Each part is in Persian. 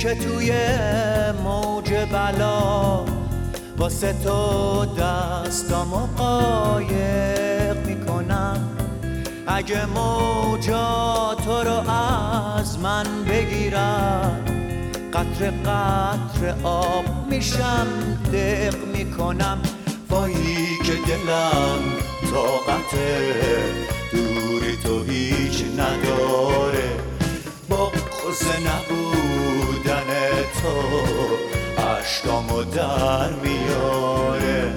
که توی موج بلا واسه تو دستامو قایق میکنم. اگه موجا تو رو از من بگیرن، قطره قطره آب میشم دق میکنم. وایی که دلم طاقت دوری تو هیچ نداره، بغض نبودن تو اشکامو در میاره.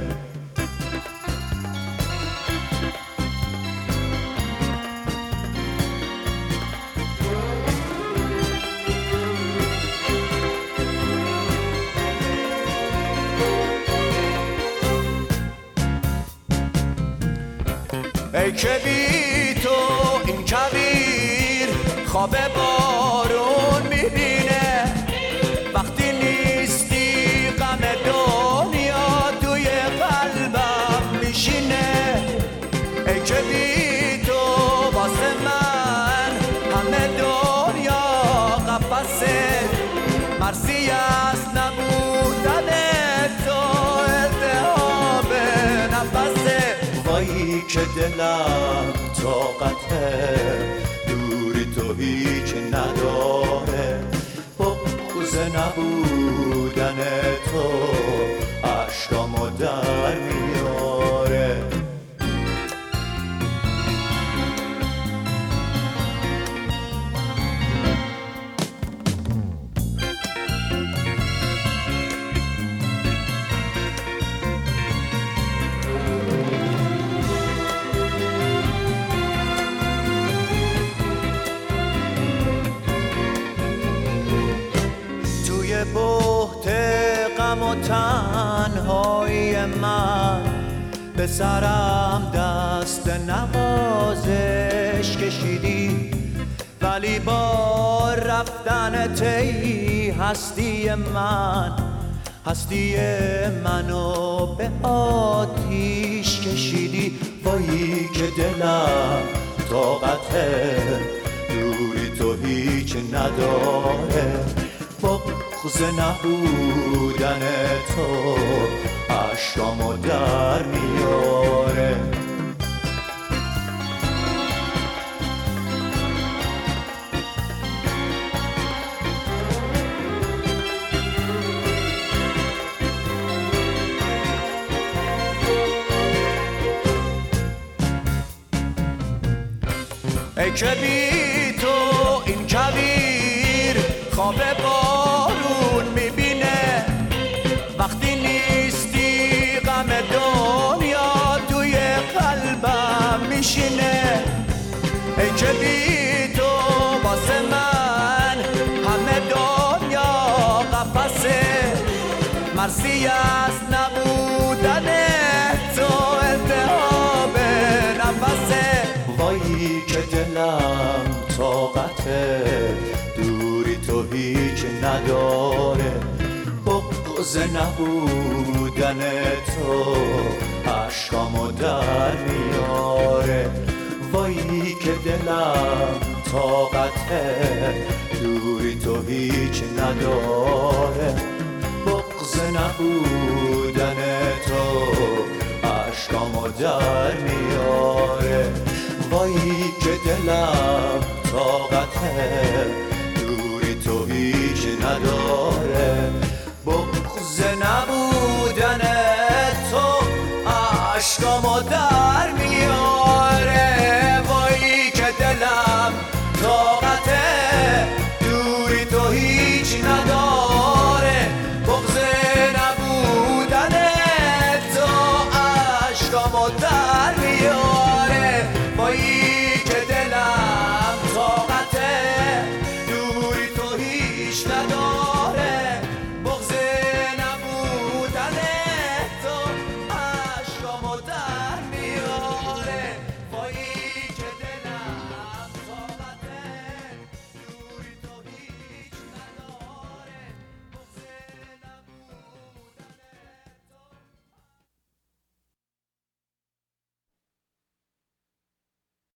ای که بی تو این کویر خواب بارون میبینه، وقتی نیستی غم دنیا توی قلبم میشینه. ای که بی تو واسه من همه دنیا قفسه، مرسی از نبودن تو التهاب نفسه. وایی که دلم طاقت دوری تو هیچ نداره، بغض نبودن تو اشکامو در میاره. بهت غم و تنهایی من به سرم دست نوازش کشیدی، ولی با رفتن تی هستی منو به آتیش کشیدی. وایی که دلم طاقت دوری تو هیچ نداره، بغض نبودن تو اشکامو در میاره. ای که بی تو این کویر خواب بارون میبینه، وقتی نیستی غم دنیا توی قلبم میشینه. ای که بی تو واسه من همه دنیا قفسه، مرسی از نبودن تو التهاب نفسه. وایی که دلم طاقت دوری تو هیچ نداره، بغض نبودن تو اشکامو در میاره. وایی که دلم طاقت دوری تو هیچ نداره، بغض نبودن تو اشکامو در میاره. وایی که دلم طاقت دوری تو هیچ نداره، بغض نبودن تو اشکامو در